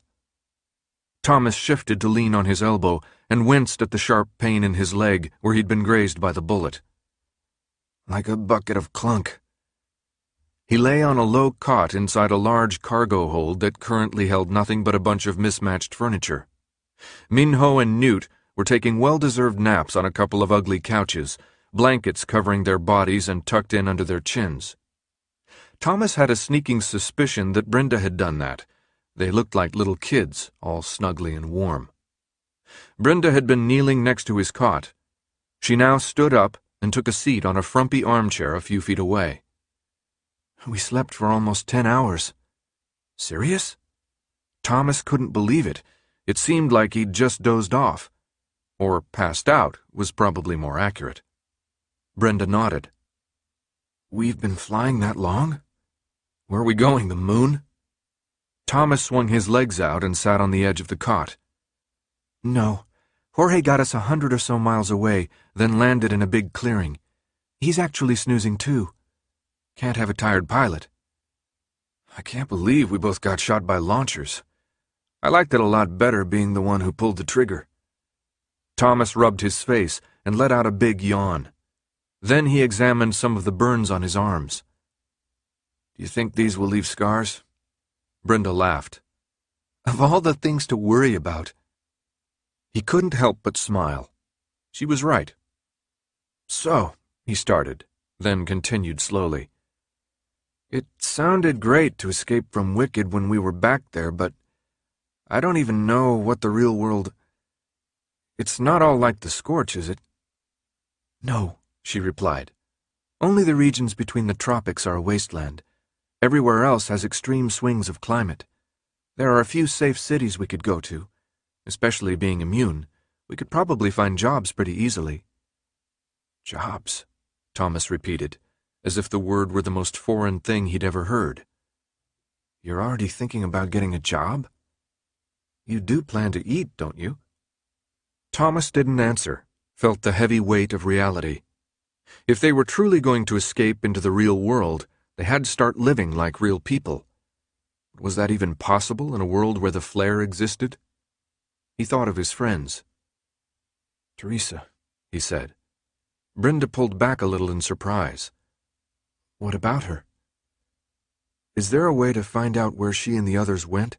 A: Thomas shifted to lean on his elbow and winced at the sharp pain in his leg where he'd been grazed by the bullet. "Like a bucket of clunk." He lay on a low cot inside a large cargo hold that currently held nothing but a bunch of mismatched furniture. Minho and Newt were taking well-deserved naps on a couple of ugly couches, blankets covering their bodies and tucked in under their chins. Thomas had a sneaking suspicion that Brenda had done that. They looked like little kids, all snuggly and warm. Brenda had been kneeling next to his cot. She now stood up and took a seat on a frumpy armchair a few feet away. "We slept for almost 10 hours. "Serious?" Thomas couldn't believe it. It seemed like he'd just dozed off. Or passed out was probably more accurate. Brenda nodded. "We've been flying that long? Where are we going, the moon?" Thomas swung his legs out and sat on the edge of the cot. "No. Jorge got us 100 or so miles away, then landed in a big clearing. He's actually snoozing too. Can't have a tired pilot." "I can't believe we both got shot by launchers. I liked it a lot better being the one who pulled the trigger." Thomas rubbed his face and let out a big yawn. Then he examined some of the burns on his arms. "Do you think these will leave scars?" Brenda laughed. "Of all the things to worry about." He couldn't help but smile. She was right. "So," he started, then continued slowly. "It sounded great to escape from Wicked when we were back there, but I don't even know what the real world... It's not all like the Scorch, is it?" "No," she replied. "Only the regions between the tropics are a wasteland. Everywhere else has extreme swings of climate. There are a few safe cities we could go to. Especially being immune, we could probably find jobs pretty easily." "Jobs," Thomas repeated, as if the word were the most foreign thing he'd ever heard. "You're already thinking about getting a job? You do plan to eat, don't you?" Thomas didn't answer, felt the heavy weight of reality. If they were truly going to escape into the real world, they had to start living like real people. Was that even possible in a world where the flare existed? He thought of his friends. "Teresa," he said. Brenda pulled back a little in surprise. "What about her?" Is there a way to find out where she and the others went?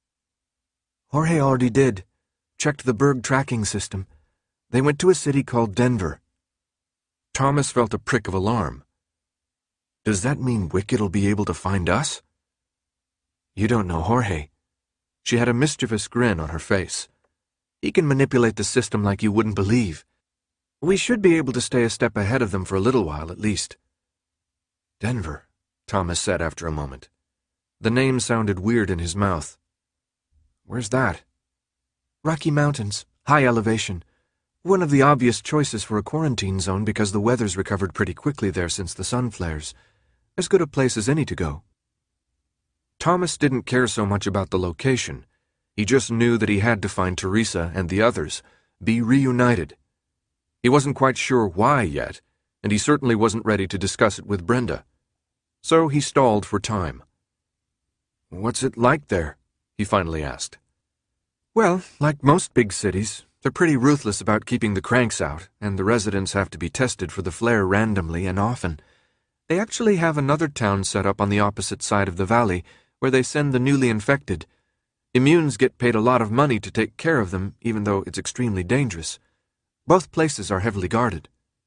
B: Jorge already did. Checked the Berg tracking system. They went to a city called Denver.
A: Thomas felt a prick of alarm. Does that mean Wicked'll be able to find us?
B: You don't know Jorge.
A: She had a mischievous grin on her face.
B: He can manipulate the system like you wouldn't believe. We should be able to stay a step ahead of them for a little while, at least.
A: Denver, Thomas said after a moment. The name sounded weird in his mouth. Where's that?
B: Rocky Mountains, high elevation. One of the obvious choices for a quarantine zone because the weather's recovered pretty quickly there since the sun flares. As good a place as any to go.
A: Thomas didn't care so much about the location. He just knew that he had to find Teresa and the others, be reunited. He wasn't quite sure why yet, and he certainly wasn't ready to discuss it with Brenda. So he stalled for time. What's it like there? He finally asked.
B: Well, like most big cities, they're pretty ruthless about keeping the cranks out, and the residents have to be tested for the flare randomly and often. They actually have another town set up on the opposite side of the valley, where they send the newly infected. Immunes get paid a lot of money to take care of them, even though it's extremely dangerous. Both places are heavily guarded.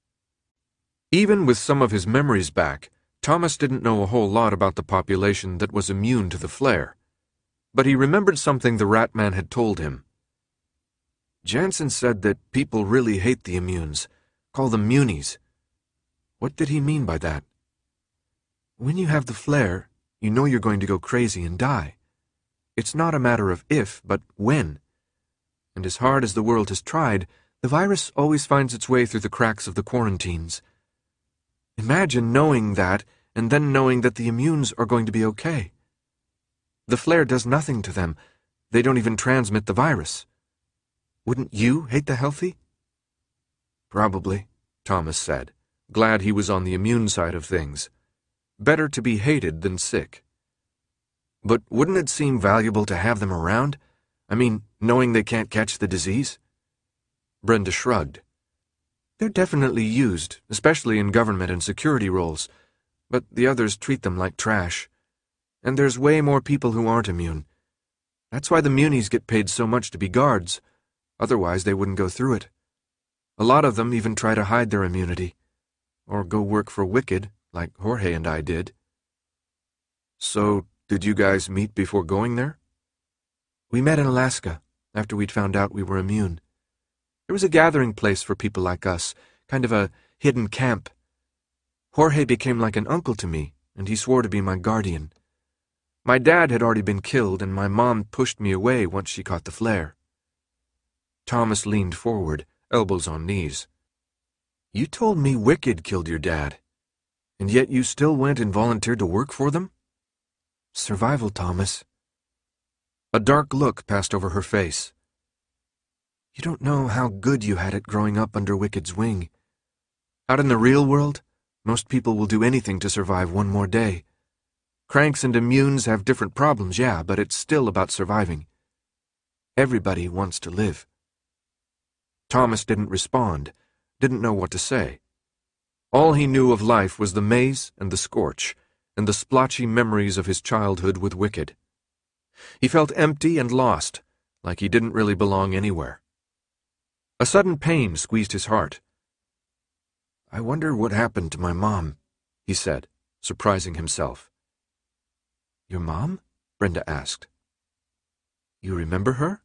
A: Even with some of his memories back, Thomas didn't know a whole lot about the population that was immune to the flare. But he remembered something the Rat Man had told him. Jansen said that people really hate the immunes, call them munies. What did he mean by that?
B: When you have the flare, you know you're going to go crazy and die. It's not a matter of if, but when. And as hard as the world has tried, the virus always finds its way through the cracks of the quarantines. Imagine knowing that, and then knowing that the immunes are going to be okay. The flare does nothing to them. They don't even transmit the virus. Wouldn't you hate the healthy?
A: Probably, Thomas said, glad he was on the immune side of things. Better to be hated than sick. But wouldn't it seem valuable to have them around? I mean, knowing they can't catch the disease? Brenda shrugged.
B: They're definitely used, especially in government and security roles, but the others treat them like trash. And there's way more people who aren't immune. That's why the munies get paid so much to be guards. Otherwise, they wouldn't go through it. A lot of them even try to hide their immunity. Or go work for Wicked, like Jorge and I did.
A: So, did you guys meet before going there?
B: We met in Alaska, after we'd found out we were immune. There was a gathering place for people like us, kind of a hidden camp. Jorge became like an uncle to me, and he swore to be my guardian. My dad had already been killed, and my mom pushed me away once she caught the flare.
A: Thomas leaned forward, elbows on knees.
B: You told me Wicked killed your dad, and yet you still went and volunteered to work for them? Survival, Thomas.
A: A dark look passed over her face.
B: You don't know how good you had it growing up under Wicked's wing. Out in the real world, most people will do anything to survive one more day. Cranks and immunes have different problems, yeah, but it's still about surviving. Everybody wants to live.
A: Thomas didn't respond, didn't know what to say. All he knew of life was the maze and the scorch, and the splotchy memories of his childhood with Wicked. He felt empty and lost, like he didn't really belong anywhere. A sudden pain squeezed his heart.
B: I wonder what happened to my mom, he said, surprising himself. Your mom? Brenda asked. You remember her?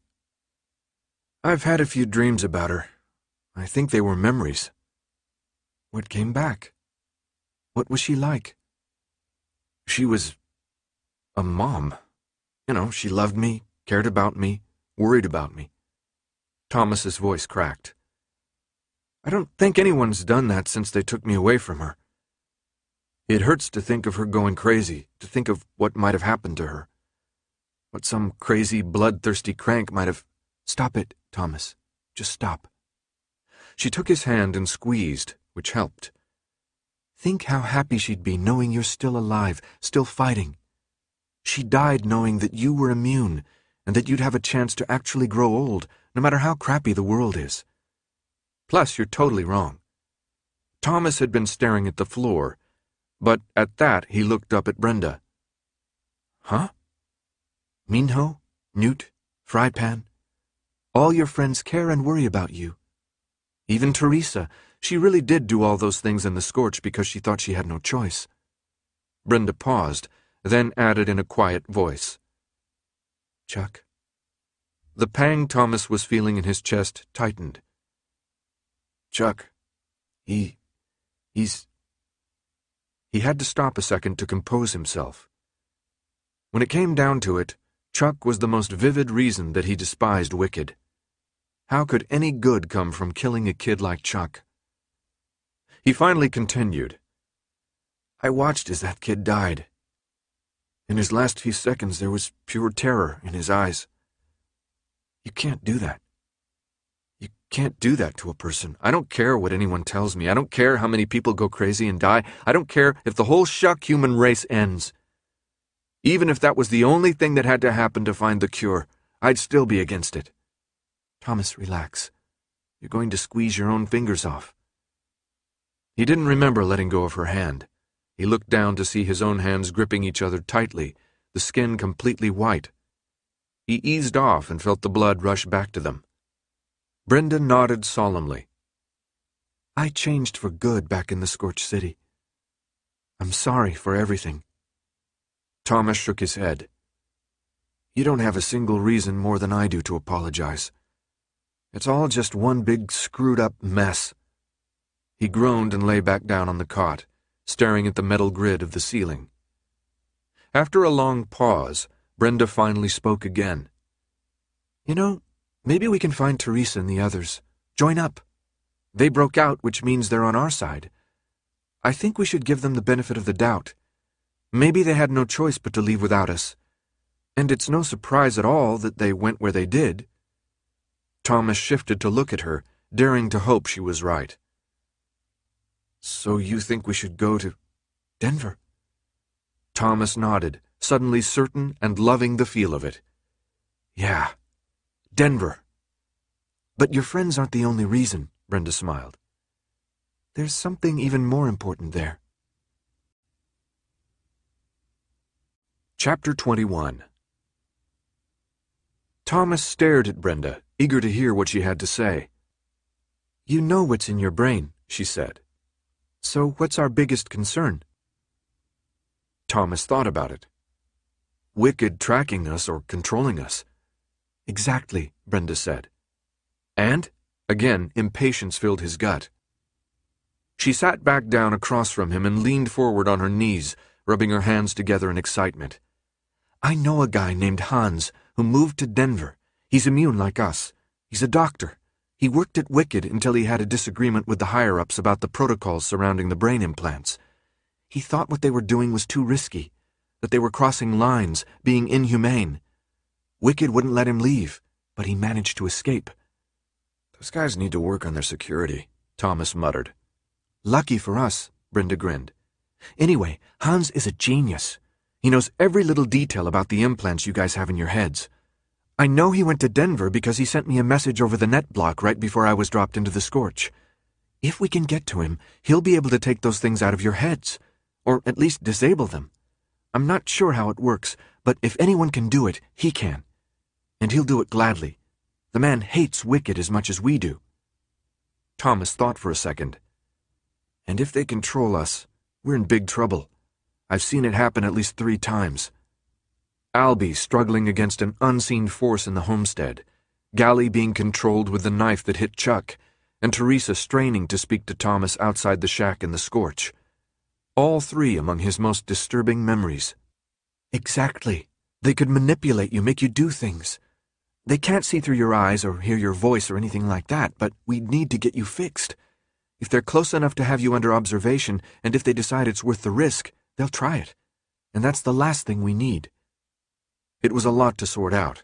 B: I've had a few dreams about her. I think they were memories. What came back? What was she like? She was a mom. You know, she loved me, cared about me, worried about me.
A: Thomas's voice cracked.
B: I don't think anyone's done that since they took me away from her. It hurts to think of her going crazy, to think of what might have happened to her. What some crazy, bloodthirsty crank might have... Stop it, Thomas. Just stop. She took his hand and squeezed, which helped. Think how happy she'd be knowing you're still alive, still fighting. She died knowing that you were immune, and that you'd have a chance to actually grow old, no matter how crappy the world is. Plus, you're totally wrong.
A: Thomas had been staring at the floor, but at that he looked up at Brenda.
B: Huh? Minho, Newt, Frypan, all your friends care and worry about you. Even Teresa, she really did do all those things in the scorch because she thought she had no choice.
A: Brenda paused, then added in a quiet voice,
B: Chuck.
A: The pang Thomas was feeling in his chest tightened.
B: Chuck, he's...
A: He had to stop a second to compose himself. When it came down to it, Chuck was the most vivid reason that he despised Wicked. How could any good come from killing a kid like Chuck? He finally continued,
B: I watched as that kid died. In his last few seconds, there was pure terror in his eyes. You can't do that. You can't do that to a person.
A: I don't care what anyone tells me. I don't care how many people go crazy and die. I don't care if the whole shuck human race ends. Even if that was the only thing that had to happen to find the cure, I'd still be against it.
B: Thomas, relax. You're going to squeeze your own fingers off.
A: He didn't remember letting go of her hand. He looked down to see his own hands gripping each other tightly, the skin completely white. He eased off and felt the blood rush back to them. Brenda nodded solemnly.
B: I changed for good back in the Scorched City. I'm sorry for everything.
A: Thomas shook his head.
B: You don't have a single reason more than I do to apologize. It's all just one big screwed-up mess.
A: He groaned and lay back down on the cot, staring at the metal grid of the ceiling. After a long pause, Brenda finally spoke again.
B: You know, maybe we can find Teresa and the others. Join up. They broke out, which means they're on our side. I think we should give them the benefit of the doubt. Maybe they had no choice but to leave without us. And it's no surprise at all that they went where they did.
A: Thomas shifted to look at her, daring to hope she was right.
B: So you think we should go to Denver?
A: Thomas nodded, suddenly certain and loving the feel of it.
B: Yeah, Denver. But your friends aren't the only reason, Brenda smiled. There's something even more important there.
A: Chapter 21. Thomas stared at Brenda, eager to hear what she had to say.
B: You know what's in your brain, she said. So what's our biggest concern?
A: Thomas thought about it. Wicked tracking us or controlling us.
B: Exactly, Brenda said.
A: And, again, impatience filled his gut. She sat back down across from him and leaned forward on her knees, rubbing her hands together in excitement.
B: I know a guy named Hans who moved to Denver. He's immune like us. He's a doctor. He worked at Wicked until he had a disagreement with the higher-ups about the protocols surrounding the brain implants. He thought what they were doing was too risky, that they were crossing lines, being inhumane. Wicked wouldn't let him leave, but he managed to escape.
A: Those guys need to work on their security, Thomas muttered.
B: Lucky for us, Brenda grinned. Anyway, Hans is a genius. He knows every little detail about the implants you guys have in your heads. I know he went to Denver because he sent me a message over the net block right before I was dropped into the Scorch. If we can get to him, he'll be able to take those things out of your heads, or at least disable them. I'm not sure how it works, but if anyone can do it, he can. And he'll do it gladly. The man hates Wicked as much as we do.
A: Thomas thought for a second.
B: And if they control us, we're in big trouble. I've seen it happen at least 3 times.
A: Albie struggling against an unseen force in the homestead, Gally being controlled with the knife that hit Chuck, and Teresa straining to speak to Thomas outside the shack in the Scorch. All 3 among his most disturbing memories.
B: Exactly. They could manipulate you, make you do things. They can't see through your eyes or hear your voice or anything like that, but we need to get you fixed. If they're close enough to have you under observation, and if they decide it's worth the risk, they'll try it. And that's the last thing we need.
A: It was a lot to sort out.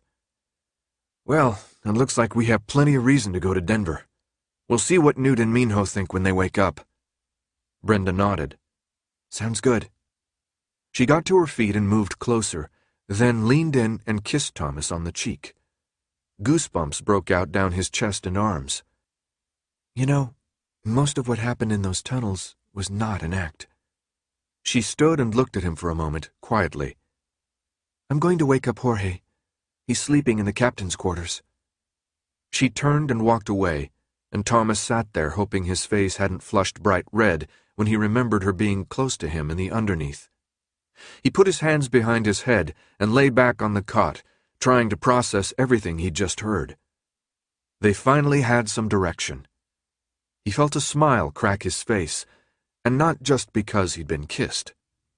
A: Well, it looks like we have plenty of reason to go to Denver. We'll see what Newt and Minho think when they wake up. Brenda nodded.
B: Sounds good.
A: She got to her feet and moved closer, then leaned in and kissed Thomas on the cheek. Goosebumps broke out down his chest and arms.
B: You know, most of what happened in those tunnels was not an act.
A: She stood and looked at him for a moment, quietly.
B: I'm going to wake up Jorge. He's sleeping in the captain's quarters.
A: She turned and walked away, and Thomas sat there hoping his face hadn't flushed bright red when he remembered her being close to him in the underneath. He put his hands behind his head and lay back on the cot, trying to process everything he'd just heard. They finally had some direction. He felt a smile crack his face, and not just because he'd been kissed.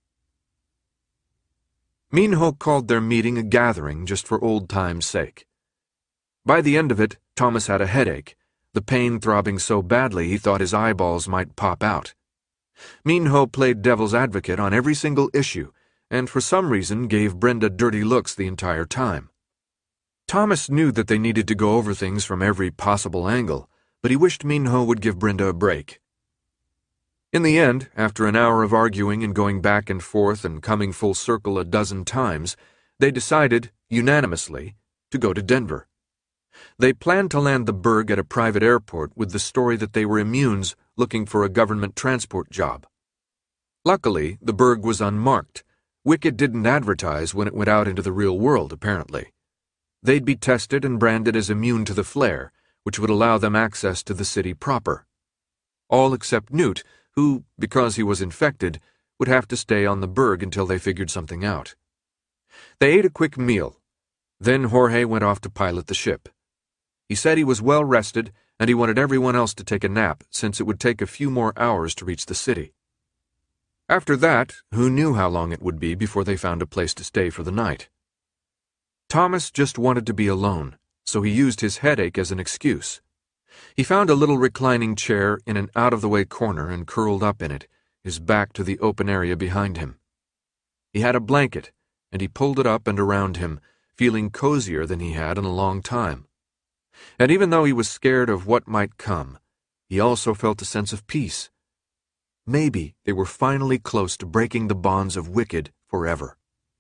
A: Minho called their meeting a gathering just for old time's sake. By the end of it, Thomas had a headache, the pain throbbing so badly he thought his eyeballs might pop out. Minho played devil's advocate on every single issue, and for some reason gave Brenda dirty looks the entire time. Thomas knew that they needed to go over things from every possible angle, but he wished Minho would give Brenda a break. In the end, after an hour of arguing and going back and forth and coming full circle a dozen times, they decided, unanimously, to go to Denver. They planned to land the Berg at a private airport with the story that they were immunes looking for a government transport job. Luckily, the Berg was unmarked. Wicked didn't advertise when it went out into the real world, apparently. They'd be tested and branded as immune to the flare, which would allow them access to the city proper. All except Newt, who, because he was infected, would have to stay on the Berg until they figured something out. They ate a quick meal. Then Jorge went off to pilot the ship. He said he was well rested, and he wanted everyone else to take a nap, since it would take a few more hours to reach the city. After that, who knew how long it would be before they found a place to stay for the night? Thomas just wanted to be alone, so he used his headache as an excuse. He found a little reclining chair in an out-of-the-way corner and curled up in it, his back to the open area behind him. He had a blanket, and he pulled it up and around him, feeling cozier than he had in a long time. And even though he was scared of what might come, he also felt a sense of peace. Maybe they were finally close to breaking the bonds of Wicked forever.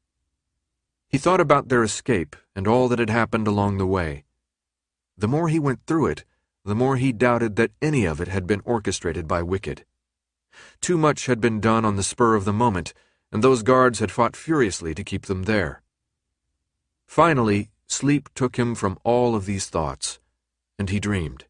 A: He thought about their escape and all that had happened along the way. The more he went through it, the more he doubted that any of it had been orchestrated by Wicked. Too much had been done on the spur of the moment, and those guards had fought furiously to keep them there. Finally, sleep took him from all of these thoughts, and he dreamed.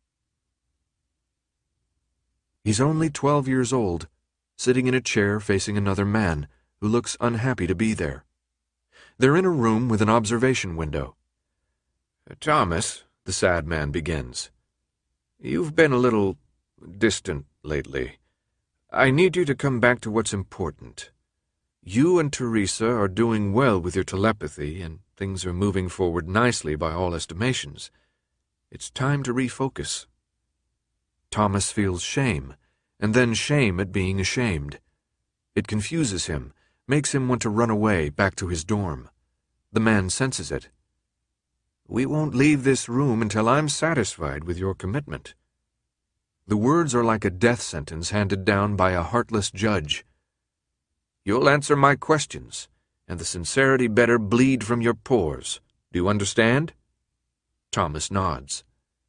A: He's only 12 years old, sitting in a chair facing another man who looks unhappy to be there. They're in a room with an observation window. "Thomas," the sad man begins, "you've been a little distant lately. I need you to come back to what's important. You and Teresa are doing well with your telepathy, and things are moving forward nicely by all estimations. It's time to refocus." Thomas feels shame, and then shame at being ashamed. It confuses him, makes him want to run away back to his dorm. The man senses it. "We won't leave this room until I'm satisfied with your commitment." The words are like a death sentence handed down by a heartless judge. "You'll answer my questions, and the sincerity better bleed from your pores. Do you understand?" Thomas nods.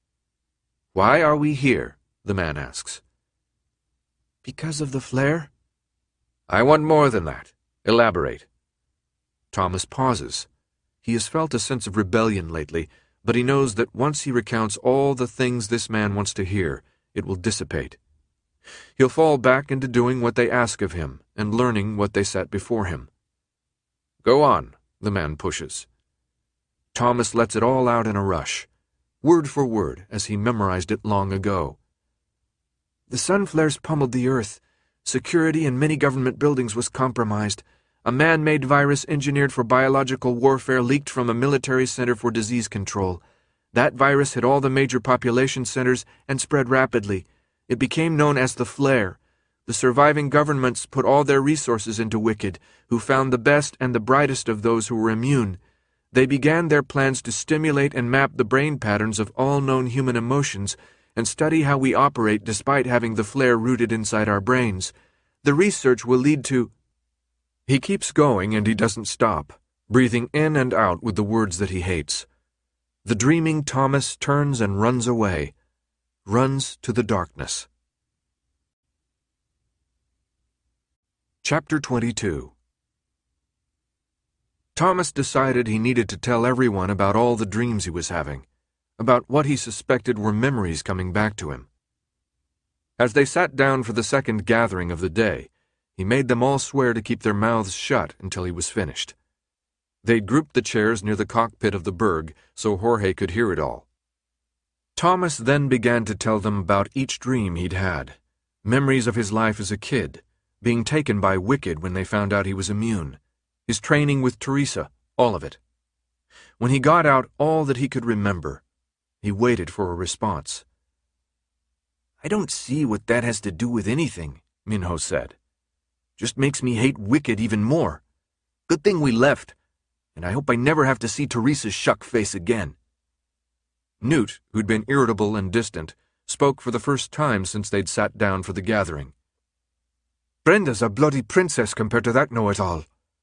A: "Why are we here?" the man asks. "Because of the flare?" "I want more than that. Elaborate." Thomas pauses. He has felt a sense of rebellion lately, but he knows that once he recounts all the things this man wants to hear, it will dissipate. He'll fall back into doing what they ask of him and learning what they set before him. "Go on," the man pushes. Thomas lets it all out in a rush, word for word as he memorized it long ago. "The sun flares pummeled the earth. Security in many government buildings was compromised. A man-made virus engineered for biological warfare leaked from a military center for disease control. That virus hit all the major population centers and spread rapidly. It became known as the flare. The surviving governments put all their resources into Wicked, who found the best and the brightest of those who were immune. They began their plans to stimulate and map the brain patterns of all known human emotions and study how we operate despite having the flare rooted inside our brains. The research will lead to—" He keeps going and he doesn't stop, breathing in and out with the words that he hates. The dreaming Thomas turns and runs away, runs to the darkness. Chapter 22. Thomas decided he needed to tell everyone about all the dreams he was having, about what he suspected were memories coming back to him. As they sat down for the second gathering of the day, he made them all swear to keep their mouths shut until he was finished. They grouped the chairs near the cockpit of the Berg so Jorge could hear it all. Thomas then began to tell them about each dream he'd had, memories of his life as a kid, being taken by Wicked when they found out he was immune, his training with Teresa, all of it. When he got out all that he could remember, he waited for a response.
B: I don't see what that has to do with anything, Minho said. Just makes me hate Wicked even more. Good thing we left, and I hope I never have to see Teresa's shuck face again.
A: Newt, who'd been irritable and distant, spoke for the first time since they'd sat down for the gathering.
B: Brenda's a bloody princess compared to that know-it-all.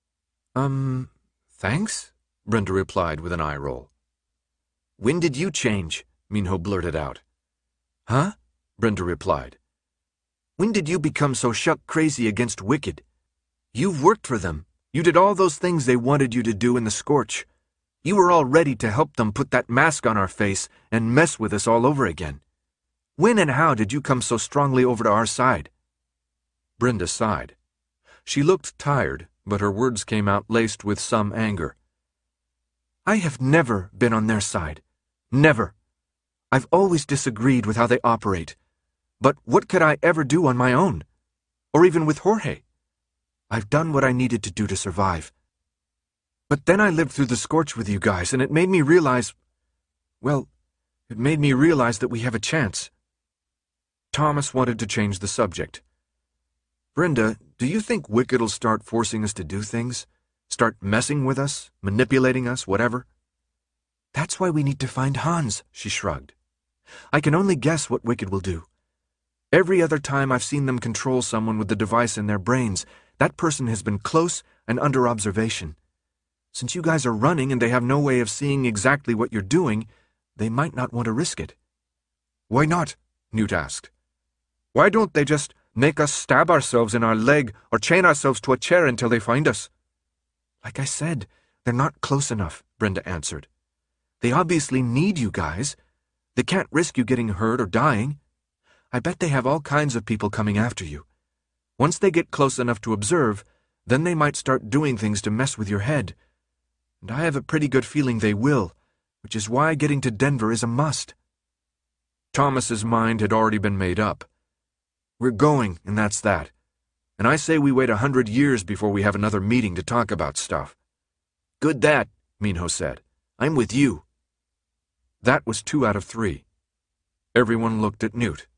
A: Thanks? Brenda replied with an eye roll.
B: When did you change? Minho blurted out.
A: Huh? Brenda replied.
B: When did you become so shuck crazy against Wicked? You've worked for them. You did all those things they wanted you to do in the Scorch. You were all ready to help them put that mask on our face and mess with us all over again. When and how did you come so strongly over to our side?
A: Brenda sighed. She looked tired, but her words came out laced with some anger.
B: I have never been on their side. Never. I've always disagreed with how they operate. But what could I ever do on my own? Or even with Jorge? I've done what I needed to do to survive. But then I lived through the Scorch with you guys, and it made me realize... Well, it made me realize that we have a chance.
A: Thomas wanted to change the subject.
B: Brenda, do you think Wicked'll start forcing us to do things? Start messing with us, manipulating us, whatever? That's why we need to find Hans, she shrugged. I can only guess what Wicked will do. Every other time I've seen them control someone with the device in their brains, that person has been close and under observation. Since you guys are running and they have no way of seeing exactly what you're doing, they might not want to risk it.
A: Why not? Newt asked. Why don't they just make us stab ourselves in our leg or chain ourselves to a chair until they find us?
B: Like I said, they're not close enough, Brenda answered. They obviously need you guys. They can't risk you getting hurt or dying. I bet they have all kinds of people coming after you. Once they get close enough to observe, then they might start doing things to mess with your head. And I have a pretty good feeling they will, which is why getting to Denver is a must.
A: Thomas's mind had already been made up.
B: We're going, and that's that. And I say we wait 100 years before we have another meeting to talk about stuff. Good that, Minho said. I'm with you.
A: That was 2 out of 3. Everyone looked at Newt.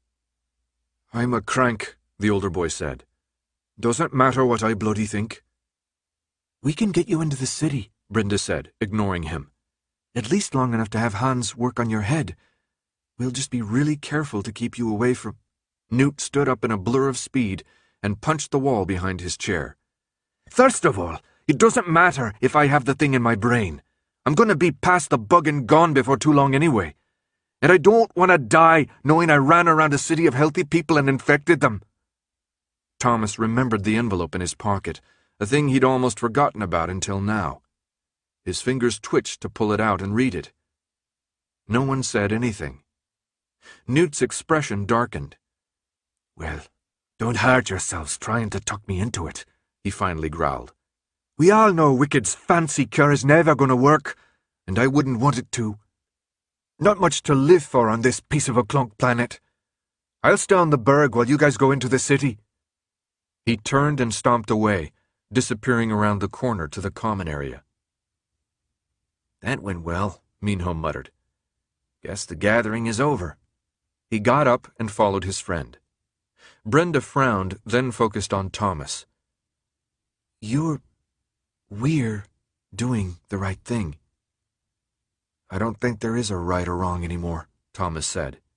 B: I'm a crank, the older boy said. Doesn't matter what I bloody think. We can get you into the city, Brenda said, ignoring him. At least long enough to have Hans work on your head. We'll just be really careful to keep you away from...
A: Newt stood up in a blur of speed and punched the wall behind his chair.
B: First of all, it doesn't matter if I have the thing in my brain. I'm going to be past the bug and gone before too long anyway. And I don't want to die knowing I ran around a city of healthy people and infected them.
A: Thomas remembered the envelope in his pocket, a thing he'd almost forgotten about until now. His fingers twitched to pull it out and read it. No one said anything. Newt's expression darkened.
B: Well, don't hurt yourselves trying to tuck me into it, he finally growled.
C: We all know Wicked's fancy cure is never going to work, and I wouldn't want it to. Not much to live for on this piece of a clunk planet. I'll stay on the Berg while you guys go into the city.
A: He turned and stomped away, disappearing around the corner to the common area.
B: That went well, Minho muttered. Guess the gathering is over. He got up and followed his friend.
A: Brenda frowned, then focused on Thomas.
B: We're doing the right thing.
C: I don't think there is a right or wrong anymore, Thomas said.